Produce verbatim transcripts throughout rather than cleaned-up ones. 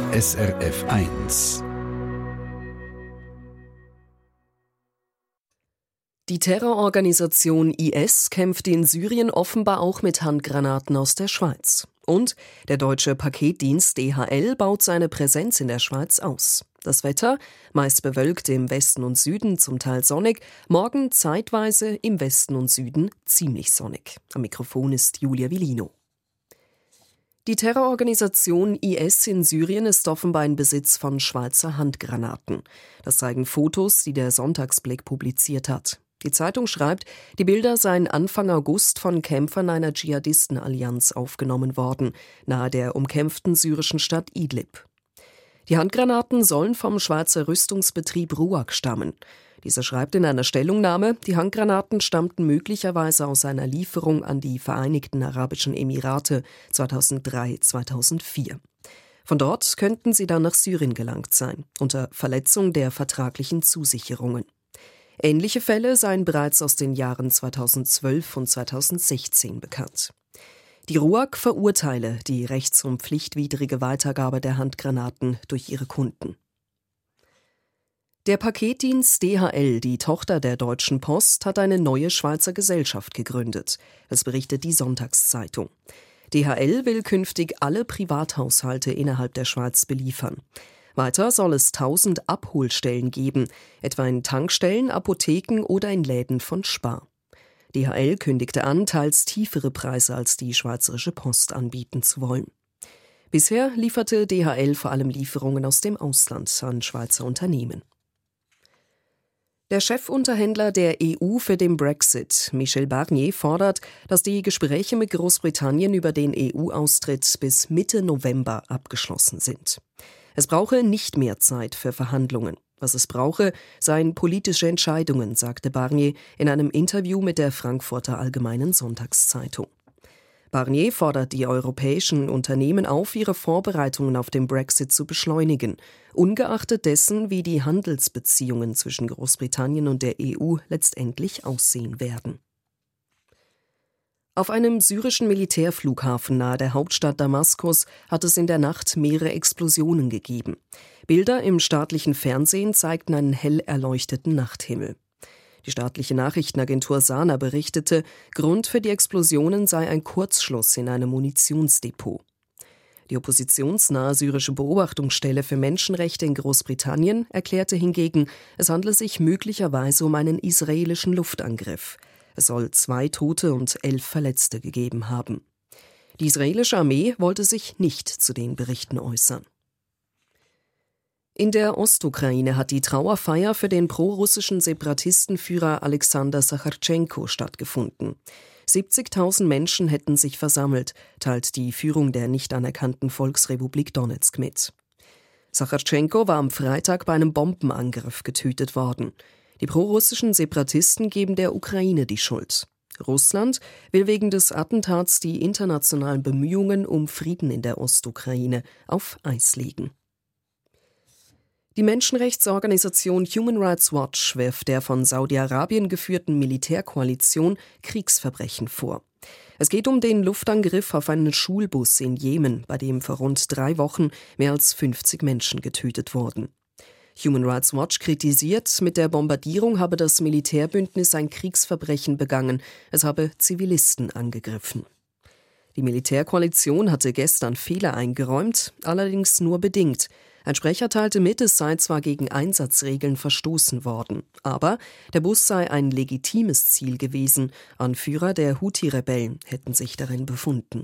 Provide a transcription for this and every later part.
S R F eins. Die Terrororganisation I S kämpft in Syrien offenbar auch mit Handgranaten aus der Schweiz. Und der deutsche Paketdienst D H L baut seine Präsenz in der Schweiz aus. Das Wetter, meist bewölkt im Westen und Süden, zum Teil sonnig, morgen zeitweise im Westen und Süden ziemlich sonnig. Am Mikrofon ist Julia Villino. Die Terrororganisation I S in Syrien ist offenbar in Besitz von Schweizer Handgranaten. Das zeigen Fotos, die der Sonntagsblick publiziert hat. Die Zeitung schreibt, die Bilder seien Anfang August von Kämpfern einer Dschihadistenallianz aufgenommen worden, nahe der umkämpften syrischen Stadt Idlib. Die Handgranaten sollen vom Schweizer Rüstungsbetrieb RUAG stammen. Dieser schreibt in einer Stellungnahme, die Handgranaten stammten möglicherweise aus einer Lieferung an die Vereinigten Arabischen Emirate zweitausenddrei zweitausendvier. Von dort könnten sie dann nach Syrien gelangt sein, unter Verletzung der vertraglichen Zusicherungen. Ähnliche Fälle seien bereits aus den Jahren zweitausendzwölf und zweitausendsechzehn bekannt. Die RUAG verurteile die rechts- und pflichtwidrige Weitergabe der Handgranaten durch ihre Kunden. Der Paketdienst D H L, die Tochter der Deutschen Post, hat eine neue Schweizer Gesellschaft gegründet. Das berichtet die Sonntagszeitung. D H L will künftig alle Privathaushalte innerhalb der Schweiz beliefern. Weiter soll es tausend Abholstellen geben, etwa in Tankstellen, Apotheken oder in Läden von Spar. D H L kündigte an, teils tiefere Preise als die Schweizerische Post anbieten zu wollen. Bisher lieferte D H L vor allem Lieferungen aus dem Ausland an Schweizer Unternehmen. Der Chefunterhändler der E U für den Brexit, Michel Barnier, fordert, dass die Gespräche mit Großbritannien über den E U-Austritt bis Mitte November abgeschlossen sind. Es brauche nicht mehr Zeit für Verhandlungen. Was es brauche, seien politische Entscheidungen, sagte Barnier in einem Interview mit der Frankfurter Allgemeinen Sonntagszeitung. Barnier fordert die europäischen Unternehmen auf, ihre Vorbereitungen auf den Brexit zu beschleunigen, ungeachtet dessen, wie die Handelsbeziehungen zwischen Großbritannien und der E U letztendlich aussehen werden. Auf einem syrischen Militärflughafen nahe der Hauptstadt Damaskus hat es in der Nacht mehrere Explosionen gegeben. Bilder im staatlichen Fernsehen zeigten einen hell erleuchteten Nachthimmel. Die staatliche Nachrichtenagentur Sana berichtete, Grund für die Explosionen sei ein Kurzschluss in einem Munitionsdepot. Die oppositionsnahe syrische Beobachtungsstelle für Menschenrechte in Großbritannien erklärte hingegen, es handle sich möglicherweise um einen israelischen Luftangriff. Es soll zwei Tote und elf Verletzte gegeben haben. Die israelische Armee wollte sich nicht zu den Berichten äußern. In der Ostukraine hat die Trauerfeier für den prorussischen Separatistenführer Alexander Sachartschenko stattgefunden. siebzigtausend Menschen hätten sich versammelt, teilt die Führung der nicht anerkannten Volksrepublik Donezk mit. Sachartschenko war am Freitag bei einem Bombenangriff getötet worden. Die prorussischen Separatisten geben der Ukraine die Schuld. Russland will wegen des Attentats die internationalen Bemühungen um Frieden in der Ostukraine auf Eis legen. Die Menschenrechtsorganisation Human Rights Watch wirft der von Saudi-Arabien geführten Militärkoalition Kriegsverbrechen vor. Es geht um den Luftangriff auf einen Schulbus in Jemen, bei dem vor rund drei Wochen mehr als fünfzig Menschen getötet wurden. Human Rights Watch kritisiert, mit der Bombardierung habe das Militärbündnis ein Kriegsverbrechen begangen, es habe Zivilisten angegriffen. Die Militärkoalition hatte gestern Fehler eingeräumt, allerdings nur bedingt. Ein Sprecher teilte mit, es sei zwar gegen Einsatzregeln verstoßen worden, aber der Bus sei ein legitimes Ziel gewesen. Anführer der Houthi-Rebellen hätten sich darin befunden.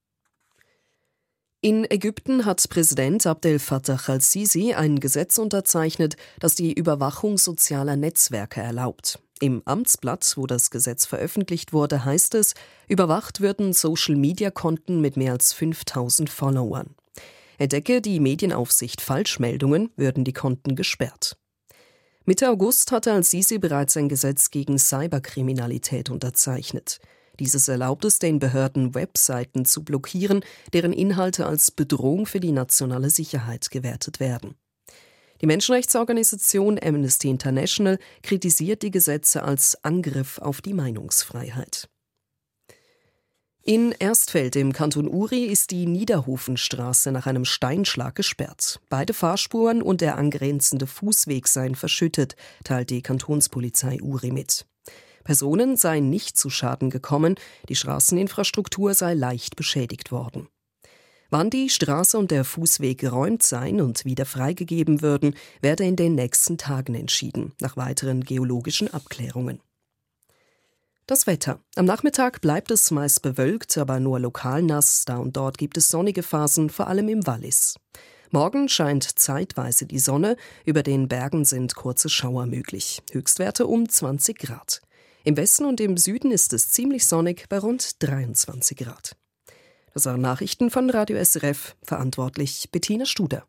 In Ägypten hat Präsident Abdel Fattah al-Sisi ein Gesetz unterzeichnet, das die Überwachung sozialer Netzwerke erlaubt. Im Amtsblatt, wo das Gesetz veröffentlicht wurde, heißt es, überwacht würden Social-Media-Konten mit mehr als fünftausend Followern. Entdecke die Medienaufsicht Falschmeldungen, würden die Konten gesperrt. Mitte August hatte al-Sisi bereits ein Gesetz gegen Cyberkriminalität unterzeichnet. Dieses erlaubt es den Behörden, Webseiten zu blockieren, deren Inhalte als Bedrohung für die nationale Sicherheit gewertet werden. Die Menschenrechtsorganisation Amnesty International kritisiert die Gesetze als Angriff auf die Meinungsfreiheit. In Erstfeld im Kanton Uri ist die Niederhofenstraße nach einem Steinschlag gesperrt. Beide Fahrspuren und der angrenzende Fußweg seien verschüttet, teilt die Kantonspolizei Uri mit. Personen seien nicht zu Schaden gekommen, die Straßeninfrastruktur sei leicht beschädigt worden. Wann die Straße und der Fußweg geräumt seien und wieder freigegeben würden, werde in den nächsten Tagen entschieden, nach weiteren geologischen Abklärungen. Das Wetter. Am Nachmittag bleibt es meist bewölkt, aber nur lokal nass. Da und dort gibt es sonnige Phasen, vor allem im Wallis. Morgen scheint zeitweise die Sonne, über den Bergen sind kurze Schauer möglich. Höchstwerte um zwanzig Grad. Im Westen und im Süden ist es ziemlich sonnig bei rund dreiundzwanzig Grad. Das waren Nachrichten von Radio S R F, verantwortlich Bettina Studer.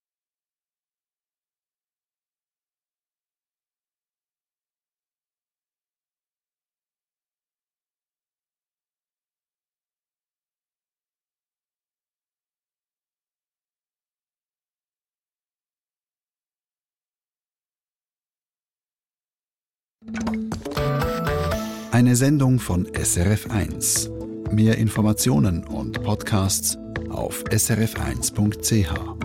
Eine Sendung von S R F eins. Mehr Informationen und Podcasts auf s r f eins punkt c h.